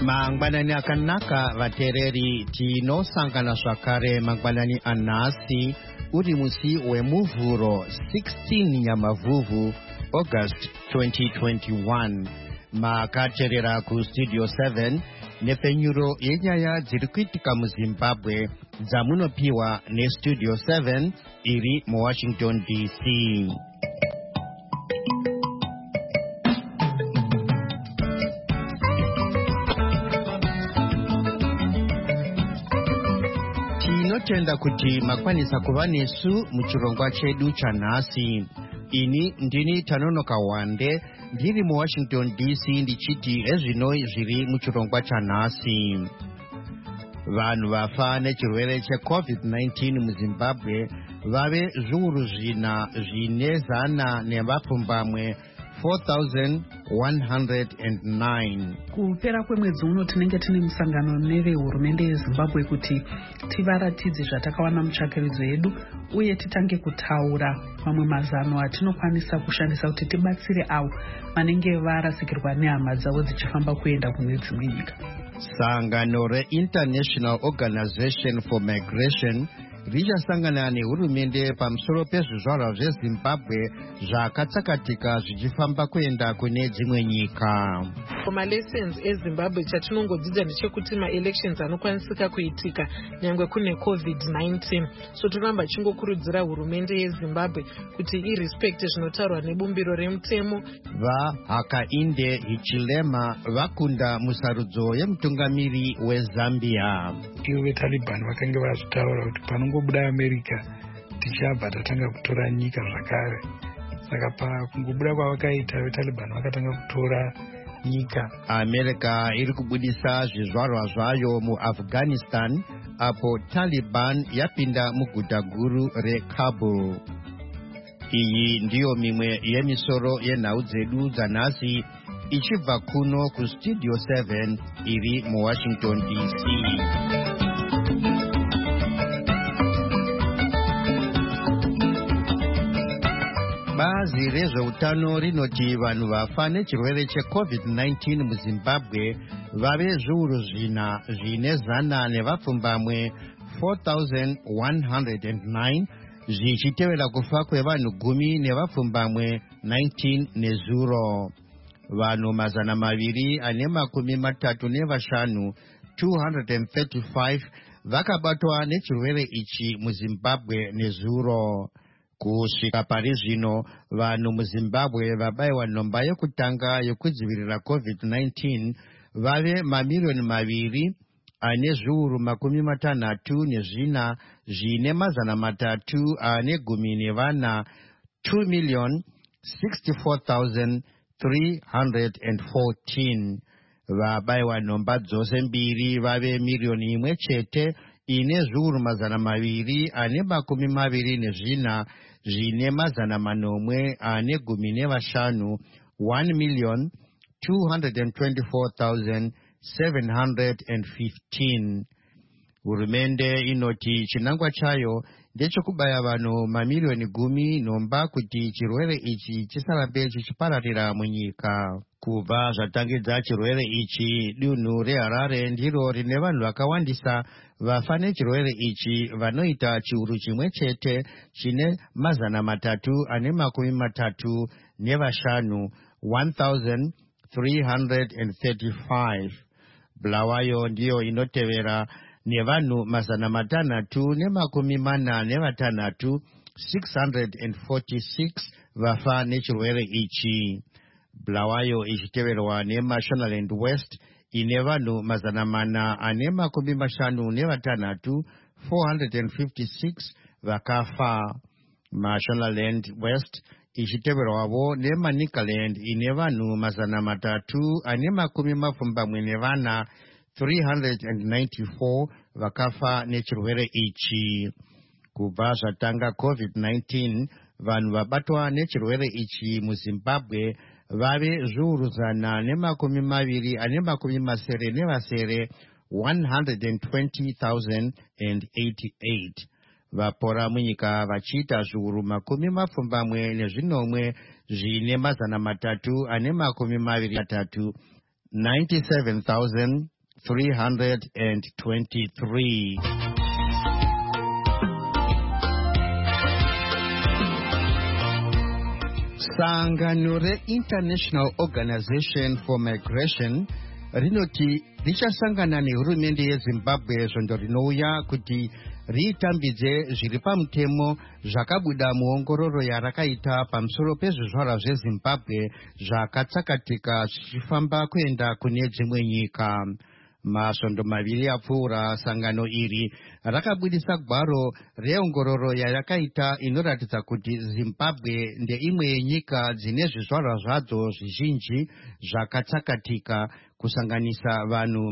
Mangbanani akanaka vatereri tinosangana zvakare mangbanani anhasi uri musi wemuvhuro 16 Nyamavhuvhu August 2021. Makacherera kustudio 7 nepfenyuro yenyaya dziri kuitika muZimbabwe dzamunopiwa nestudio 7 iri muWashington DC. Tinotenda kuti makwanisa kuva nesu muchirongwa chedu chanhasi. Ini ndini Tanonoka Wande ndiri muWashington DC ndichiti ezvino zviri muchirongwa chanhasi. Vanhu vafa nechirwere cheCovid-19 muZimbabwe vave zviuru zvine zana nevapfumbamwe 4,109. Kupera kwemwedzi uno tinenge tine musangano nevehurumende yeZimbabwe kuti tivaratidze zvatakawana mutsvakiridzo yedu uye titange kutaura mamwe mazano atinokwanisa kushandisa kuti tibatsire avo vanenge varasikirwa nehama dzavo dzichifamba kuenda kune dzimwe nyika. Sangano reInternational Organization for Migration richasangana nehurumende pamusoro pezvizvarwa zveZimbabwe zvakatsakatika zvichifamba kuenda kune dzimwe nyika. Malessons eZimbabwe chatinongodzidza ndechekuti maelections anokwanisika kuitika nyangwe kune COVID-19. So tinoramba chingokurudzira hurumende yeZimbabwe kuti irespecte zvinotaurwa nebumbiro remutemo. VaHakainde Hichilema vakunda musarudzo yemutungamiri weZambia. VeTaliban vakanga vazvitaura kuti panongobuda America tichabva tatanga kutora nyika zvakare. Saka pakungobuda kwavakaita veTaliban vakatanga kutora nyika. America iri kubudisa zvizvarwa zvayo muAfghanistan apo Taliban yapinda muguta guru reKabul. Iyi ndiyo mimwe yemisoro yenhau dzedu dzanhasi ichibva kuno kustudio 7 iri muWashington DC. Bazi rezveutano rinoti vanhu vafa nechirwere cheCovid-19 muZimbabwe vave zviuru zvine zana nevapfumbamwe 4,109 zvichitevera kufa kwevanhu 10 nevapfumbamwe 19 nezuro. Vanhu mazana maviri ane makumi matatu nevashanu 235 vakabatwa nechirwere ichi muZimbabwe nezuro. Kusvika pari zvino vanhu muZimbabwe vabayiwa nhomba yekutanga yokudzivirira COVID-19 vave mamiliyoni maviri ane zviuru makumi matanhatu nezvina zvine mazana matatu ane gumi nevana 2,064,314. Vabayiwa nhomba dzose mbiri vave miliyoni imwe chete ine zviuru mazana maviri ane makumi maviri nezvina zvine mazana manomwe ane gumi nevashanu 1,224,715. Hurumende inoti chinangwa chayo ndechekubaya vanhu mamiliyoni 10 nhomba kuti chirwere ichi chisarambe chichipararira munyika. Kubva zvatangidza chirwere ichi, dunhu reHarare ndiro rine vanhu vakawandisa vafa nechirwere ichi vanoita chiuru chimwe chete chine mazana matatu ane makumi matatu nevashanu 1,335. Bulawayo ndiyo inotevera nevanhu mazana matanhatu nemakumi mana nevatanhatu 646 vafa nechirwere ichi. Bulawayo ichiteverwa neMashonaland West ine vanhu mazana mana ane makumi mashanu nevatanhatu 456 vakafa. Mashonaland West ichiteverwavo neManicaland ine vanhu mazana matatu ane makumi mapfumbamwe nevana 394 vakafa nechirwere ichi. Kubva zvatanga COVID-19 vanhu vabatwa nechirwere ichi muZimbabwe vave zviuru zana nemakumi maviri ane makumi masere nevasere 120,088. Vapora munyika vachiita zviuru makumi mapfumbamwe nezvinomwe zvine mazana matatu ane makumi maviri matatu 97,000 323. Sangano re-International Organization for Migration rinoti richasangana nehurumende yeZimbabwe svondo rinouya kuti ritambidze zviri pamutemo zvakabuda muongororo yarakaita pamusoro pezvizvarwa zveZimbabwe zvakatsakatika zvichifamba kuenda kune dzimwe nyika. Masvondo maviri apfuura, sangano iri rakabudisa gwaro reongororo yarakaita inoratidza kuti Zimbabwe ndeimwe yenyika dzine zvizvarwa zvadzo zvizhinji zvakatsakatika, kusanganisa vanhu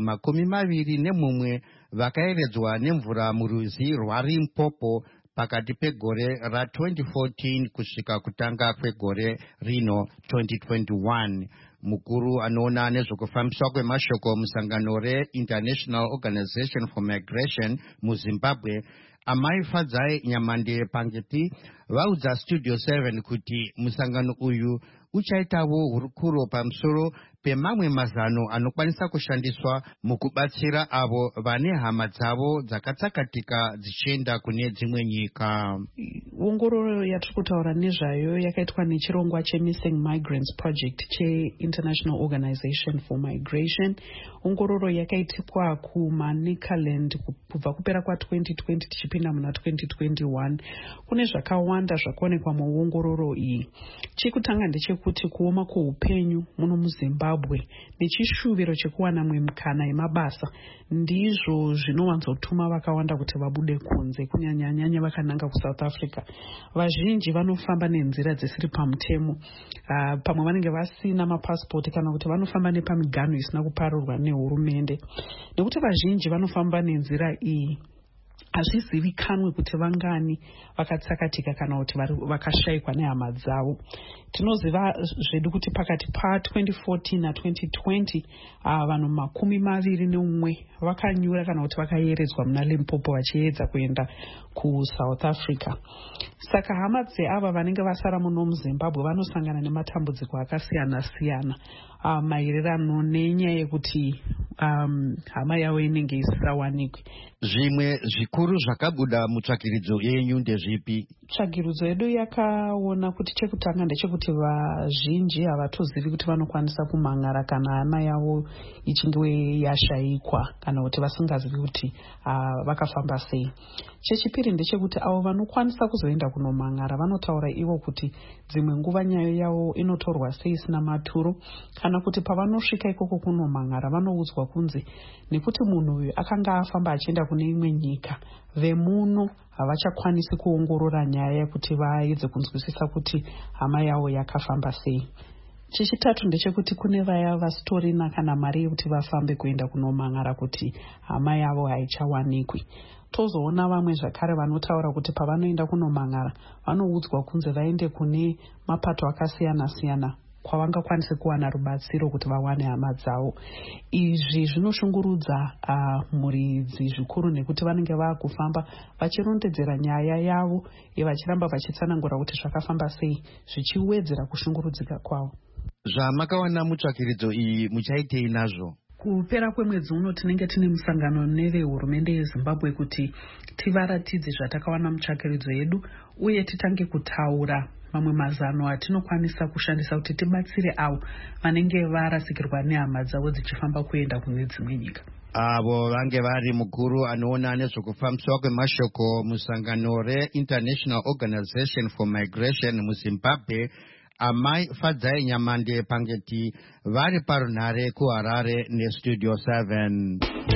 21 vakaeredzwa nemvura murwizi rwaLimpopo pakati pegore ra2014 kusvika kutanga kwegore rino 2021. Mukuru anoona nezvokufambiswa kwemashoko musangano re-International Organization for Migration muZimbabwe, Amai Fadzai Nyamande Pangeti, vaudza Studio 7 kuti musangano uyu uchaitawo hurukuro pamusoro pemamwe mazano anokwanisa kushandiswa mukubatsira avo vane hama dzavo dzakatsakatika dzichienda kune dzimwe nyika. Ongororo yatiri kutaura nezvayo yakaitwa nechirongwa cheMissing Migrants Project cheInternational Organization for Migration. Ongororo yakaitikwa kumaNicaland kubva kupera kwa2020 tichipinda muna 2021. Kune zvakawanda zvakaonekwa muongororo iyi. Chekutanga ndechekuti kuoma kweupenyu muno muZimbabwe nechishuviro chekuwana mukana yemabasa ndizvo zvinowanzotuma vakawanda kuti vabude kunze, kunyanya vakananga kuSouth Africa. Vazhinji vanofamba nenzira dzisiri pamutemo, pamwe vanenge vasina mapasipoti kana kuti vanofamba nepamiganho isina kuparurwa nehurumende. Nekuti vazhinji vanofamba nenzira iyi, hazvizivikanwe kuti vangani vakatsakatika kana kuti vakashayikwa nehama dzavo. Tinoziva zvedu kuti pakati pa2014 na2020 vanhu 21 vakanyura kana kuti vakayeredzwa muna Limpopo vachiedza kuenda kuSouth Africa. Saka hama dzeava vanenge vasara muno muZimbabwe vanosangana nematambudziko akasiyana-siyana maererano nenyaya yekuti hama yavo inenge isisawanikwi. Zvimwe zvikuru zvakabuda mutsvakiridzo yenyu ndezvipi? Tsvakiridzo yedu yakaona kuti chekutanga ndechekuti vazhinji havatozivi kuti vanokwanisa kumhan'ara kana hama yavo ichinge yashayikwa kana kuti vasingazivi kuti vakafamba sei. Chechipiri ndechekuti avo vanokwanisa kuzoenda kunomhan'ara vanotaura ivo kuti dzimwe nguva nyaya yavo inotorwa sei isina maturo, kana kuti pavanosvika ikoko kunomhan'ara vanoudzwa kunzi nekuti munhu uyu akanga afamba achienda kune imwe nyika, vemuno havachakwanisi kuongorora nyaya yekuti vaedze kunzwisisa kuti hama yavo yakafamba sei. Chechitatu ndechekuti kune vaya vasitorina kana mari yekuti vafambe kuenda kunomhan'ara kuti hama yavo haichawanikwi. Tozoona vamwe zvakare vanotaura kuti pavanoenda kunomhan'ara vanoudzwa kunzi vaende kune mapato akasiyana-siyana kwavangakwanise kuwana rubatsiro kuti vawane hama dzavo. Izvi zvinoshungurudza muridzi zvikuru nekuti vanenge vaakufamba vachirondedzera nyaya yavo vachiramba vachitsanangura kuti zvakafamba sei, zvichiwedzera kushungurudzika kwavo. Zvamakawana mutsvakiridzo iyi muchaitei nazvo? Kupera kwemwedzi uno tinenge tine musangano nevehurumende yeZimbabwe kuti tivaratidze zvatakawana mutsvakiridzo yedu uye titange kutaura mamwe mazano atinokwanisa kushandisa kuti tibatsire avo vanenge varasikirwa nehama dzavo dzichifamba kuenda kune dzimwe nyika. Avo vange vari mukuru anoona nezvokufambiswa kwemashoko musangano re-International Organization for Migration muZimbabwe, Amai Fadzai Nyamande Pangeti, vari parunhare kuHarare neStudio 7.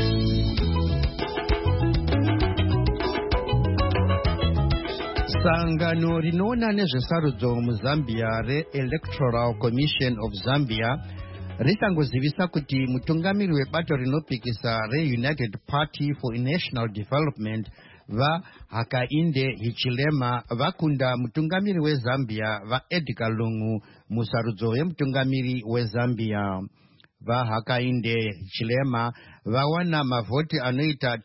Sangano rinoona nezvesarudzo muZambia re-Electoral Commission of Zambia ritangozivisa kuti mutungamiri webato rinopikisa re-United Party for National Development vaHakainde Hichilema vakunda mutungamiri weZambia vaEdgar Lungu musarudzo yemutungamiri weZambia. VaHakainde Hichilema vawana mavhoti anoita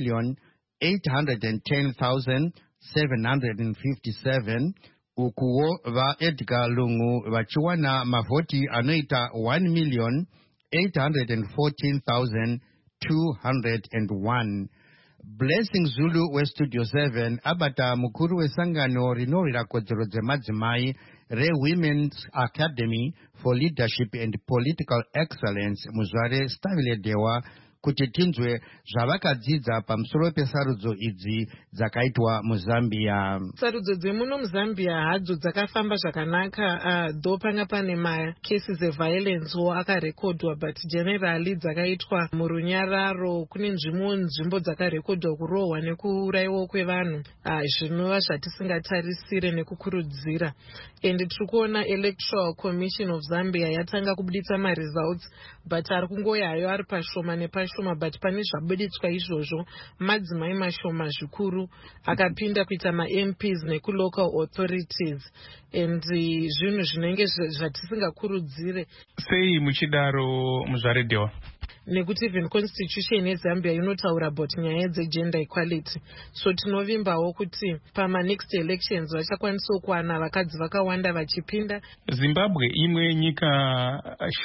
2,810,757, ukuwo vaEdgar Lungu vachiwana mavhoti anoita 1,814,2 201. Blessing Zulu weStudio 7 abata mukuru wesangano rinorira kodzero dzemadzimai re-Women's Academy for Leadership and Political Excellence muzvare Stavile Dewa kuti tinzwe zvavakadzidza pamusoro pesarudzo idzi dzakaitwa muzambia. Sarudzo dzemuno muzambia hadzo dzakafamba zvakanaka, though panga pane macases eviolence akarekodwa, but generally dzakaitwa murunyararo. Kune nzvimbo dzakarekodwa kurohwa nekuurayiwa kwevanhu, zvinova zvatisingatarisire nekukurudzira. And tiri kuona Electoral Commission of Zambia yatanga kubuditsa results, but ari kungoyayo ari pashoma nepashoma, but pane zvabuditswa izvozvo madzimai mashoma zvikuru akapinda kuita ma-MPs neku-local authorities, and zvinhu zvinenge zvatisingakurudzire. Sei muchidaro muzvaredhewa? Nekuti even constitution yeZambia inotaura about nyaya dzegender equality, so tinovimbawo kuti pama-next elections vachakwanisa kuwana vakadzi vakawanda vachipinda. Zimbabwe imwe nyika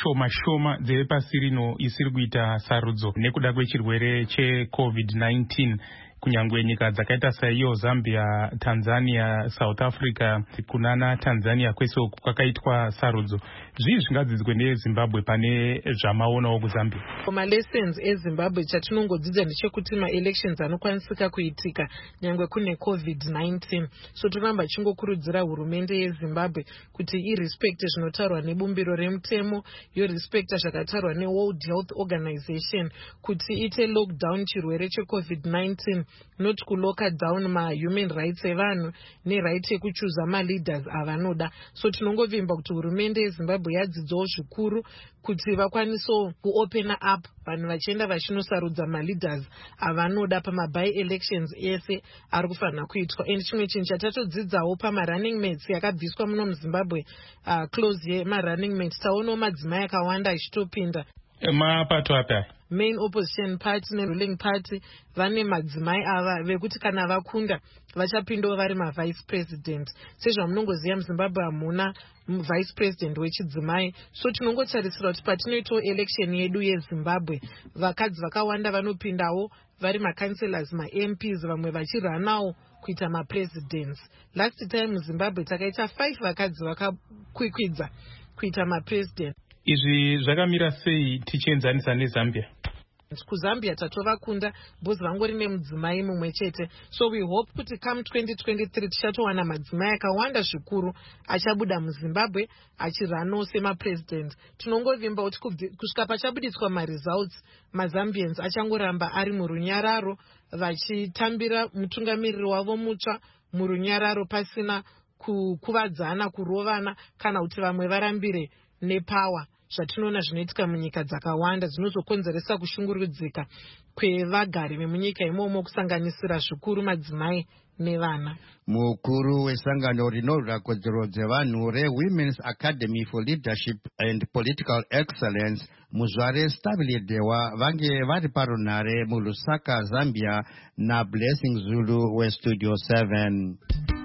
shoma dzeve pasi rino isiri kuita sarudzo nekuda kwechirwere cheCovid-19. Kunyangwe nyika dzakaita saiyo Zambia, Tanzania, South Africa, kunana Tanzania kwese kwakaitwa sarudzo. Zvii zvingadzidzwe neZimbabwe pane zvamaonawo kuZambia? Ma-lessons eZimbabwe chatinongodzidza ndechekuti ma-elections anokwanisika kuitika nyangwe kune COVID-19. So tinoramba chingokurudzira hurumende yeZimbabwe kuti irespecte zvinotaurwa nebumbiro remutemo, yorespecta zvakatarwa neWorld Health Organization kuti ite lockdown chirwere cheCovid-19, not kuloka down ma-human rights evanhu ne-right yekuchuza ma-leaders avanoda. So tinongovimba kuti hurumende yeZimbabwe yadzidzawo zvikuru kuti vakwaniso kuopena up vanhu vachienda vachinosarudza ma-leaders avanoda pama-by-elections ese ari kufanira kuitwa. And chimwe chinhu chatatodzidzawo pama-running mates yakabviswa muno muZimbabwe, close yema-running mates, taonawo madzimai akawanda achitopinda. Mapato api? Main opposition party neruling party vane madzimai ava vekuti kana vakunda vachapindawo vari ma-vice president. Sezvamunongoziva muZimbabwe hamuna vice president wechidzimai, so tinongotarisira kuti patinoitawo election yedu yeZimbabwe vakadzi vakawanda vanopindawo vari ma-councillors, ma-MPs, vamwe vachiranawo kuita ma-presidents. Last time muZimbabwe takaita 5 vakadzi vakakwikwidza kuita ma-president. Izvi zvakamira sei tichienzanisa neZambia? KuZambia tatovakunda bhozi vangori nemudzimai mumwe chete, so we hope kuti come 2023 tichatowana madzimai akawanda zvikuru achabuda muZimbabwe achiranawo semapresident. Tinongovimba kuti kusvika pachabuditswa ma-results maZambians achangoramba ari murunyararo vachitambira mutungamiriri wavo mutsva murunyararo pasina kukuvadzana, kurovana kana kuti vamwe varambire nepower. Zvatinoona zvinoitika munyika dzakawanda zvinozokonzeresa kushungurudzika kwevagari vemunyika imomo kusanganisira zvikuru madzimai nevana. Mukuru wesangano rinorira kodzero dzevanhu re-Women's Academy for Leadership and Political Excellence muzvare Stavile Dewa vange vari parunhare muLusaka, Zambia naBlessing Zulu weStudio 7.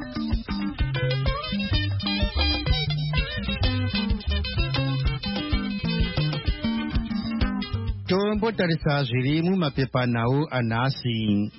Tombotarisa zviri mumapepanhau anhasi.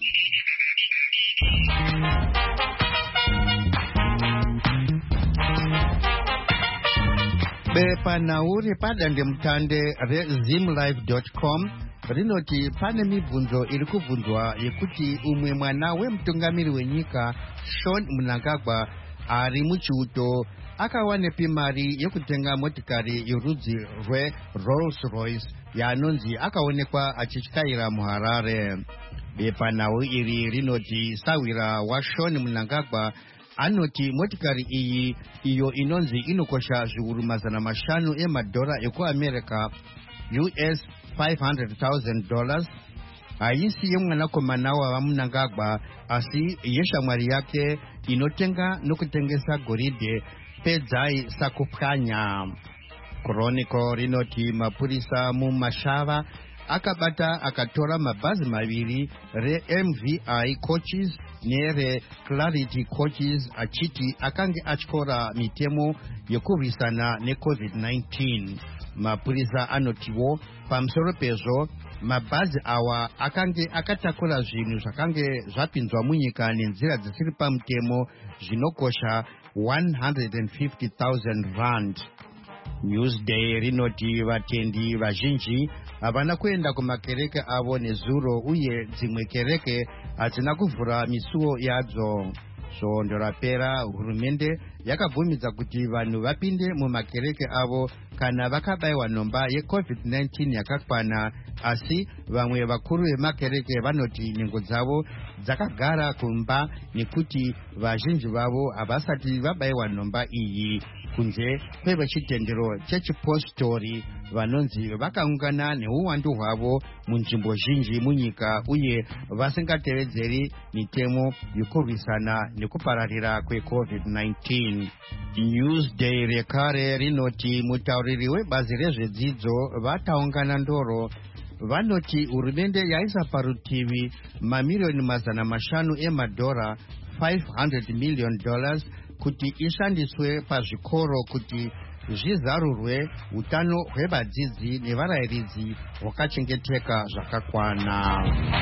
Bepanhau repadandemutande rezimlive.com rinoti pane mibvunzo iri kubvunzwa yekuti umwe mwana wemutungamiri wenyika Sean Mnangagwa ari muchiuto akawanepi mari yekutenga motikari yorudzi rweRolls Royce yaanonzi akaonekwa achityaira muHarare. Bepanhau iri rinoti sawira waSean Mnangagwa anoti motikari iyi iyo inonzi inokosha zviuru 500 emadhora ekuAmerica US $500,000 haisi yemwanakomana wavaMnangagwa asi yeshamwari yake inotenga nokutengesa goridhe pedzai sakupwanya. Chronicle rinoti mapurisa mumashava akabata akatora mabhazi maviri reMVI coaches nereClarity coaches achiti akange atyora mitemo yekurwisana neCovid-19. Mapurisa anotiwo pamusoro pezvo mabhazi awa akange akatakura zvinhu zvakange zvapinzwa munyika nenzira dzisiri pamutemo zvinokosha 150,000 rand. Newsday rinoti vatendi vazhinji havana kuenda kumakereke avo nezuro, uye dzimwe kereke hadzina kuvhura misuwo yadzo. Svondo rapera, hurumende yakabvumidza kuti vanhu vapinde mumakereke avo kana vakabayiwa nhomba yeCovid-19 yakakwana, asi vamwe vakuru vemakereke vanoti nhengo dzavo dzakagara kumba nekuti vazhinji vavo havasati vabayiwa nhomba iyi. Kunze kwevechitendero chechipostori vanonzi vakaungana neuwandu hwavo munzvimbo zhinji munyika, uye vasingatevedzeri mitemo yekurwisana nekupararira kweCovid-19. Newsday rekare rinoti mutauriri webazi rezvedzidzo vataungana ndoro vanoti hurumende yaisa parutivi mamiliyoni 500 emadhora $500 million kuti ishandiswe pazvikoro kuti zvizarurwe utano hwevadzidzi nevarayiridzi hwakachengeteka zvakakwana.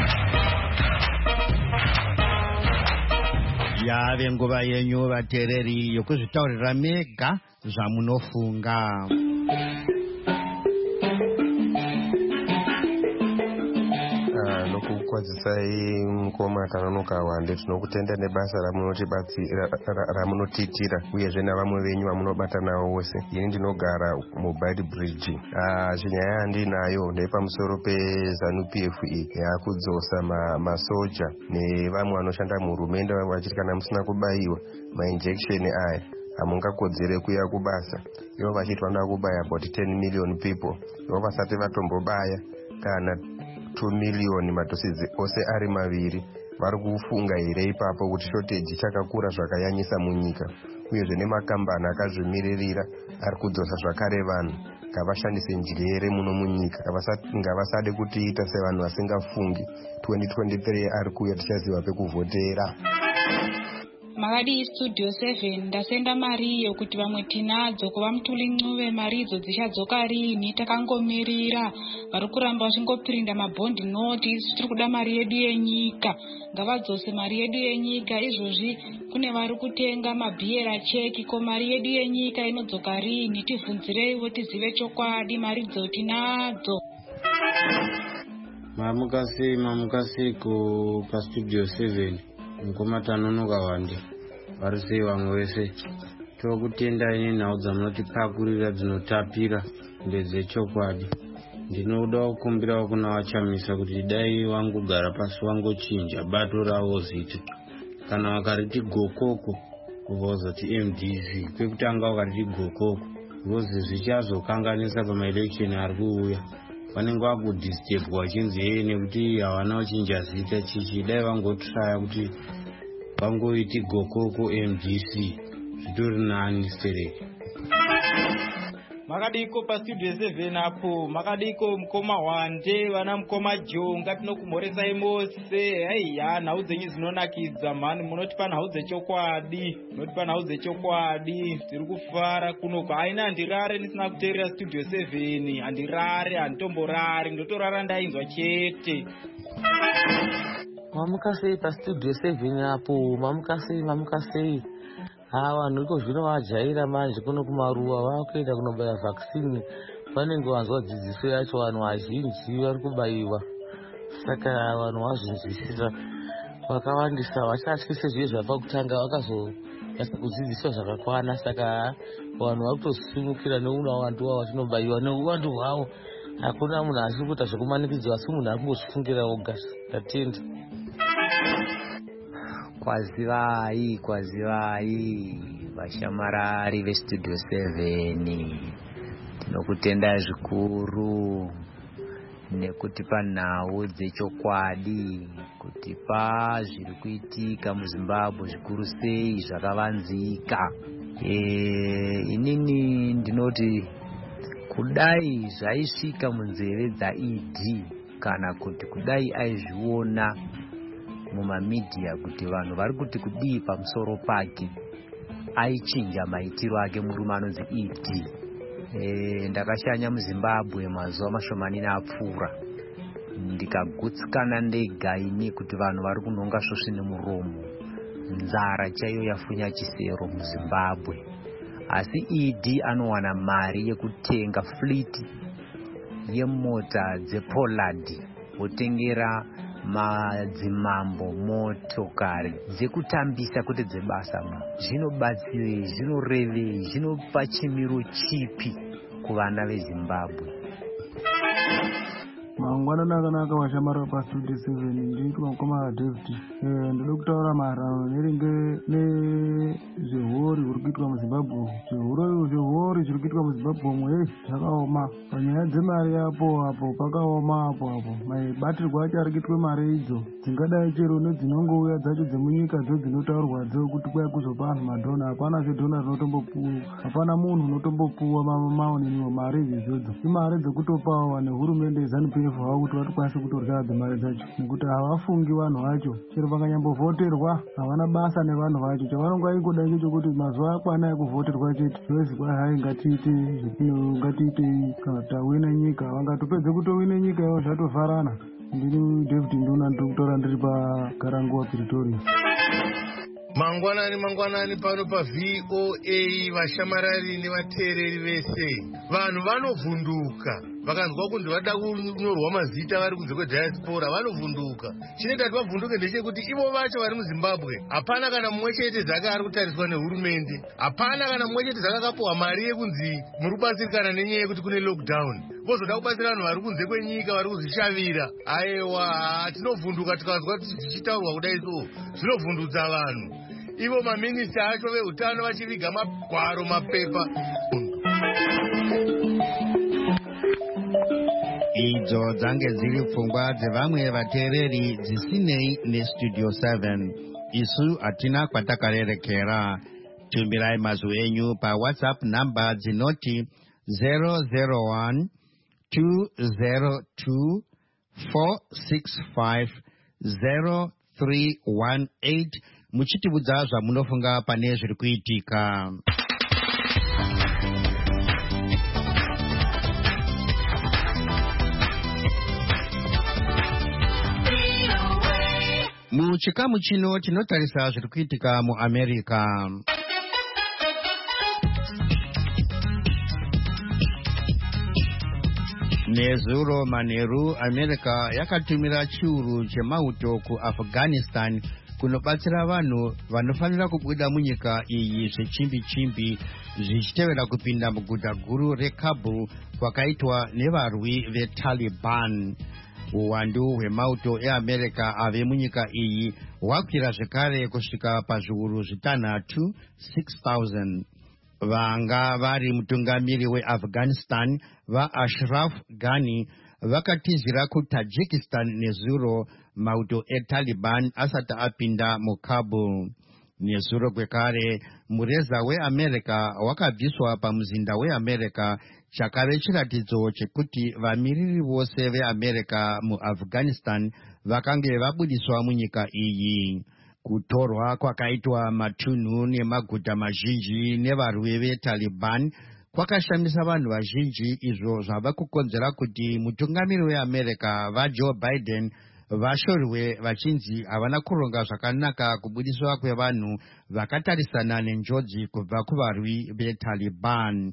Yave nguva yenyu vateereri yokuzvitaurira mega zvamunofunga. Nokukwadzisai mukoma Tanonoka Wande, tinokutenda nebasa ramunotiitira uyezve navamwe venyu vamunobata navo wose. Ini ndinogara muBide Bridge. Chinyaya yandinayo ndepamusoro peZANU-PF yakudzosa masoja nevamwe vanoshanda muhurumende vachiti kana musina kubayiwa mainjekisheni aya hamungakodzere kuya kubasa. Ivo vachiti vanoda kubaya about 10 million people. Ivo vasati vatombobaya kana 2 million madhosizi ose ari maviri. Vari kufunga here ipapo kuti shortage chakakura zvakanyanyisa munyika, uyezve nemakambani akazvimiririra ari kudzosa zvakare vanhu ngavashandise njere muno munyika, ngavasade kutiita sevanhu vasingafungi. 2023 ari kuuya tichaziva pekuvhotera. Makadi Studio 7 ndasenda mari iyo kuti vamwe tinadzo kuva Mutuli Ncube mari idzo dzichadzoka rini. Takangomirira vari kuramba vachingopirinda mabhondi noti isu tiri kuda mari yedu yenyika, ngavadzose mari yedu yenyika. Izvozvi kune vari kutenga mabhiera cheki, ko mari yedu yenyika inodzoka rini? Tivhunzireiwo tizive chokwadi, mari idzo tinadzo. Mamukasi ku paStudio 7 mukoma Tanonoka Wande, vari sei vamwe vese? Tokutenda ini nhau dzamunotipakurira dzinotapira ndedzechokwadi. Ndinoda kukumbirawo kuna vachamisa kuti dai wangogara pasi wangochinja bato ravo zita. Kana vakariti gokoko vozoti MDC, kwekutanga vakariti gokoko vozi zvichazokanganisa pamaelection ari kuuya. Vanenge vakudisitebwa vachinzi yeye nekuti havana kuchinja zita chichi, dai vangotraya kuti vangoiti gokoko MDC zvitori nani stereki. Makadiko paStudio 7 apo, makadiko mukoma Wande, vana mukoma Jonga, tinokumhoresai mose. Haiya, nhau dzenyu dzinonakidza mhani, munotipa nhau dzechokwadi, tiri kufara kunoku. Haina handirare ndisina kuteerera Studio 7, handirare, handitomborare, ndotorara ndainzwa chete. Mamukasei paStudio 7 apo, mamukasei. Vanhu iko zvino vajaira manje kuno kumaruwa vakuenda kunobaya vaccine, vanenge vanzwa dzidziso yacho. Vanhu vazhinji vari kubayiwa, saka vanhu vazvinzwisisa vakawandisa vachatyise zviye zvapakutanga vakazonyasa kudzidziswa zvakakwana. Saka vanhu vari kutosimukira neuwandu wavo vachinobayiwa neuwandu hwavo. Hakuna munhu achiri kuita zvekumanikidzwa, asi munhu ari kungozvifungira oga. Tatenda. Kwazivai vashamarari veStudio 7, tinokutendai zvikuru nekutipa nhau dzechokwadi, kutipa zviri kuitika muZimbabwe zvikuru sei zvakavanzika. Inini ndinoti kudai zvaisvika munzeve dzaED kana kuti kudai aizviona mumamidhiya kuti vanhu vari kuti kudii pamusoro pake, aichinja maitiro ake murume anonzi ED. Ndakashanya muZimbabwe mazuva mashomanini apfuura. ndikagutsikana ndega ini kuti vanhu vari kunhonga svosvine muromo, nzara chaiyo yafunya chisero muZimbabwe. Asi ED anowana mari yekutenga fleet yemota dzePollard, wotengera madzimambo motokari dzekutambisa kuti dzebasa. Zvinobatsirei, zvinorevei, zvinopa chimiro chipi kuvana veZimbabwe? Mangwana akanaka washamara paStudio 7 nditwa mukoma David. Ndoda kutaura maererano nezvehori uri kuitwa muZimbabwe. Zvehori zviri kuitwa muZimbabwe zvakaoma. Panyaya dzemari apo pakaoma apo. Maibatirwa acho ari kuitwa mari idzo dzingadai chero nedzinongouya dzacho dzemunyika dzinotaurwadzo kuti kwai kuzopa anhu madhona. Hapana zvedhona rinotombopuwa, hapana munhu unotombopuwa maoniniwo mari idzodzo. Imari dzekutopawo nehurumende yeZANU-PF havo kuti vatikwanise kutorya mari dzacho, nekuti havafungi vanhu vacho. Chero vakanyambovhoterwa havana basa nevanhu vacho. Chavanongoda ngechekuti mazuva akwana ekuvhoterwa chete vozi kwai hai ngatiitei kana tawina nyika. Vangatopedze kutowine nyika ivo zvatovharana. Ndini David Nduna ndikutora ndiri paGaranguwa Pretoria. Mangwanani pano paVOA, vashamarari nevateereri vese. Vanhu vanovhunduka vakanzwa kunzi vada kunyorwa mazita vari kunze kwediaspora, vanovhunduka. Chinoita kuti vavhunduke ndechekuti ivo vacho vari muZimbabwe hapana kana mumwe chete zaka ari kutariswa nehurumende, hapana kana mumwe chete zaka akapuwa mari yekunzi muri kubatsirikana nenyaya yekuti kune lockdown. Vozoda kubatsira vanhu vari kunze kwenyika vari kuzvishavira. Aiwa, tinovhunduka tikanzwa zvichitaurwa kudai so, zvinovhundutsa vanhu. Ivo maminista acho veutano vachiviga magwaro mapepa. Idzo dzange dziri pfungwa dzevamwe vateereri dzisinei neStudio 7. Isu hatina kwatakarerekera. Tumbirai mazwi enyu paWhatsApp namba dzinoti 001 202 465 0318 muchitibudza zvamunofunga pane zviri kuitika. Muchikamu chino tinotarisa zviri kuitika muAmerica. Nezuro manheru America yakatumira chiuru chemauto kuAfghanistan kunobatsira vanhu vanofanira kubuda munyika iyi zvechimbi-chimbi zvichitevera kupinda muguta guru reKabul kwakaitwa nevarwi veTaliban. Uwandu hwemauto eAmerica ave munyika iyi hwakwira zvekare kusvika pazviuru zvitanhatu 6,000. Vanga vari mutungamiri weAfghanistan vaAshraf Ghani vakatizira kuTajikistan nezuro mauto eTaliban asati apinda muKabul. Nezuro kwekare mureza weAmerica wakabviswa pamuzinda weAmerica, chakave chiratidzo chekuti vamiriri vose veAmerica muAfghanistan vakange vabudiswa munyika iyi. Kutorwa kwakaitwa matunhu nemaguta mazhinji nevarwi veTaliban kwakashamisa vanhu vazhinji, izvo zvava kukonzera kuti mutungamiri weAmerica vaJoe Biden vashorwe vachinzi havana kuronga zvakanaka kubudiswa kwevanhu vakatarisana nenjodzi kubva kuvarwi veTaliban.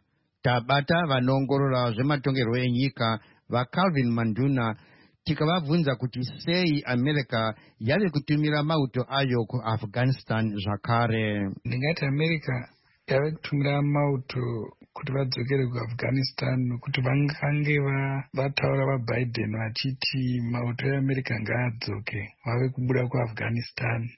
Tabata vanoongorora zvematongerwo enyika vaCalvin Manduna tikavabvunza kuti sei America yave kutumira mauto ayo kuAfghanistan zvakare. Ndingati America yave kutumira mauto kuti vadzokere kuAfghanistan nokuti vangange vataura vaBiden vachiti mauto eAmerica ngaadzoke vave kubuda kuAfghanistan.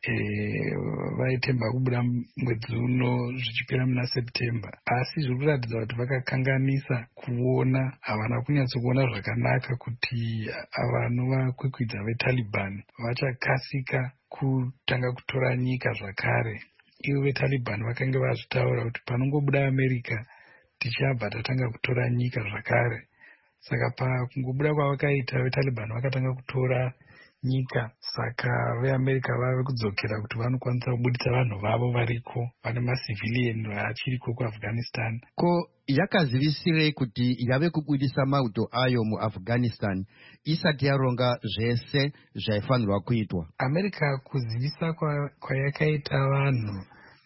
Vaitemba kubuda mwedzi uno zvichipera muna September, asi zviri kuratidza kuti vakakanganisa kuona, havana kunyatsokuona zvakanaka kuti vanokwikwidza veTaliban vachakasika kutanga kutora nyika zvakare. Ivo veTaliban vakanga vazvitaura kuti panongobuda America tichabva tatanga kutora nyika zvakare. Saka pakungobuda kwavakaita veTaliban vakatanga kutora nyika. Saka veAmerica vave kudzokera kuti vanokwanisa kubudisa vanhu vavo variko, vane macivilian vachiriko kuAfghanistan. Ko yakazivisirei kuti yave kubudisa mauto ayo muAfghanistan isati yaronga zvese zvaifanirwa kuitwa? America kuzivisa kwayakaita vanhu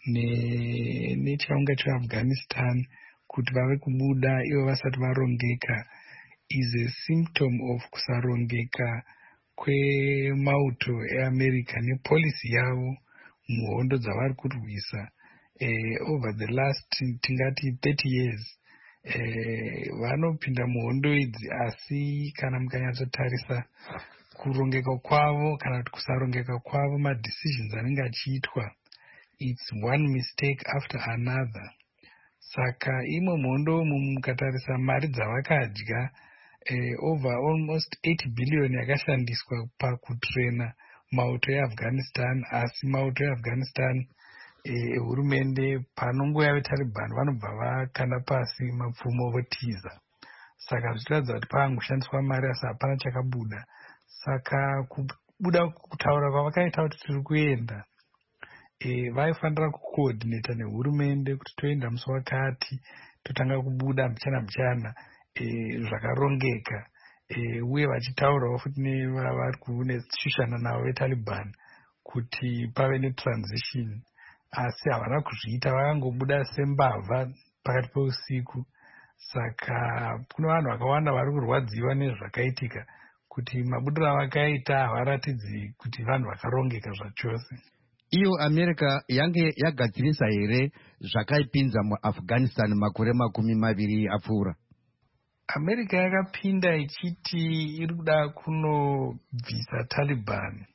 nechaunga cheAfghanistan kuti vave kubuda ivo vasati varongeka is a symptom of kusarongeka kwemauto eAmerica nepolicy yavo muhondo dzavari kurwisa over the last tingati 30 years. Vanopinda muhondo idzi, asi kana mukanyatsotarisa kurongeka kwavo kana kuti kusarongeka kwavo, madecisions anenge achiitwa, it's one mistake after another. Saka imwe muhondo umu mukatarisa mari dzavakadya, over almost 80 billion yakashandiswa pakutrena mauto eAfghanistan. Asi mauto eAfghanistan hurumende panonguva veTaliban vanobva vakanda pasi mapfumo votiza. Saka zvichiratidza kuti pangoshandiswa mari asi hapana chakabuda. Saka kubuda kutaura kwavakaita kuti tiri kuenda, vaifanira kucoordinata nehurumende kuti toenda musi wakati, totanga kubuda mbichana zvakarongeka, uye vachitaurawo futi nevari kuneshushana navo veTaliban kuti pave netransition. Asi havana kuzviita, vakangobuda sembavha pakati peusiku. Saka kune vanhu vakawanda vari kurwadziwa nezvakaitika, kuti mabudiro avakaita havaratidzi kuti vanhu vakarongeka zvachose. Iyo America yange yagadzirisa here zvakaipinza muAfghanistan makore 20 apfuura? America yakapinda ichiti iri kuda kunobvisa Taliban.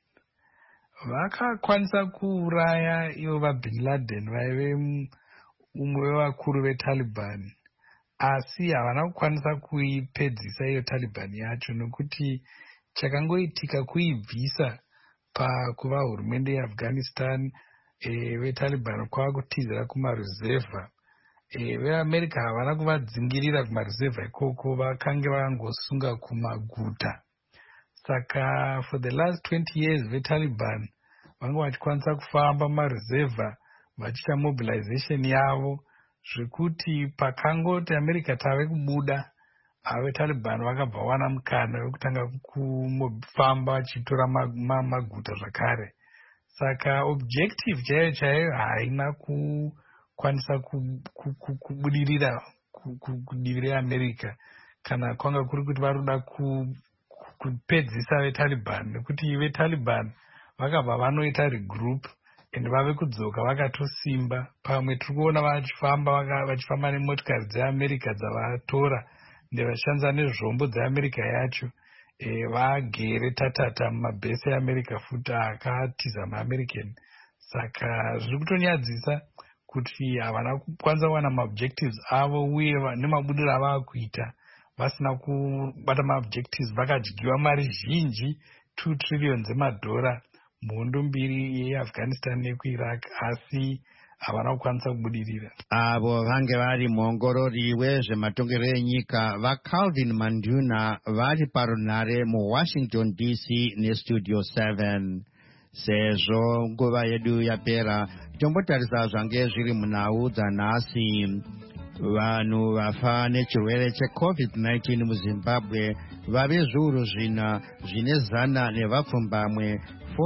Vakakwanisa kuuraya ivo vaBin Laden vaive umwe wevakuru veTaliban, asi havana kukwanisa kuipedzisa iyo Taliban yacho, nekuti chakangoitika kuibvisa pakuva hurumende yeAfghanistan. VeTaliban kwava kutizira kumaruzevha. VeAmerica havana kuvadzingirira kumaruzevha ikoko, vakange vakangosunga kumaguta. Saka for the last 20 years veTaliban vanga vachikwanisa kufamba maruzevha vachiita mobilization yavo, zvekuti pakangoti America tave kubuda, veTaliban vakabva wana mukana wekutanga kufamba vachitora maguta zvakare. Saka objective chaiyo chaiyo haina kukwanisa kubudirira kudivi reAmerica, kana kwanga kuri kuti vari kuda kupedzisa veTaliban, nekuti veTaliban vakabva vanoita regroup and vave kudzoka vakatosimba. Pamwe tiri kuona vachifamba nemotikari dzeAmerica dzavatora ndevachishandisa nezvombo dzeAmerica yacho. Vagere tatata mumabhesi eAmerica futi akatiza maAmerican. Saka zviri kutonyadzisa kuti havana kukwanisa kuwana maobjectives avo, uye nemabudiro avava kuita vasina kubata maobjectives. Vakadyiwa mari zhinji, 2 trillion dzemadhora muhondo mbiri yeAfghanistan nekuIraq, asi havana kukwanisa kubudirira. Avo vange vari muongorori wezvematongerero enyika vaCalvin Manduna vari parunhare muWashington DC neStudio 7. Sezvo nguva yedu yapera, tombotarisa zvange zviri munhau dzanhasi. Vanhu vafa nechirwere cheCovid-19 muZimbabwe vave zviuru zvine zana nevapfumbamwe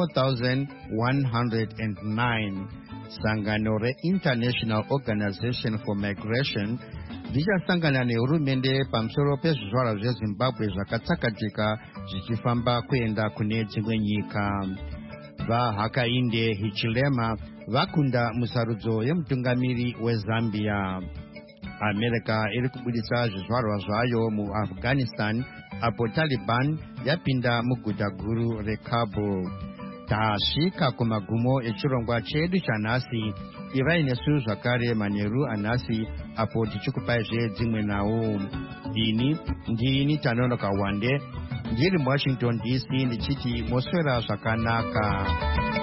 4,109. Sangano reInternational Organization for Migration richasangana nehurumende pamusoro pezvizvarwa zveZimbabwe zvakatsakatika zvichifamba kuenda kune dzimwe nyika. VaHakainde Hichilema vakunda musarudzo yemutungamiri weZambia. America iri kubudisa zvizvarwa zvayo muAfghanistan apo Taliban yapinda muguta guru reKabul. Tasvika kumagumo echirongwa chedu chanhasi. Ivai nesu zvakare manheru anhasi apo tichikupai dzimwe nhau. Ndini Tanonoka Wande ndiri muWashington DC ndichiti moswera zvakanaka.